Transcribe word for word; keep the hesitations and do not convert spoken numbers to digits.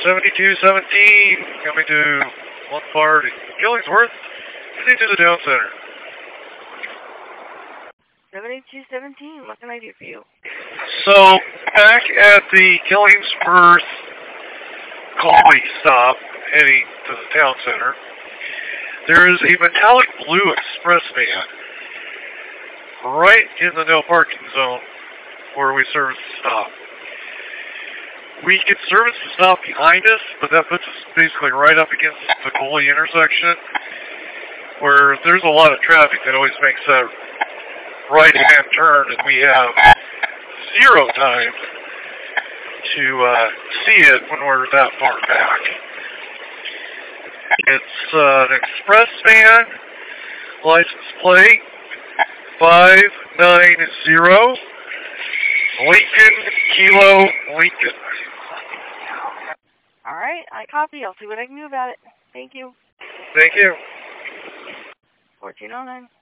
seventy-two seventeen, coming to Lombard, Killingsworth, heading to the town center. seventy-two seventeen, what can I do for you? So, back at the Killingsworth Collie stop, heading to the town center, there is a metallic blue express van right in the no parking zone where we service the stop. We can service the stop behind us, but that puts us basically right up against the Coley intersection, where there's a lot of traffic that always makes that right-hand turn, and we have zero time to uh, see it when we're that far back. It's uh, an express van, license plate five nine zero, Lincoln, Kilo, Lincoln. All right, I copy. I'll see what I can do about it. Thank you. Thank you. fourteen oh nine.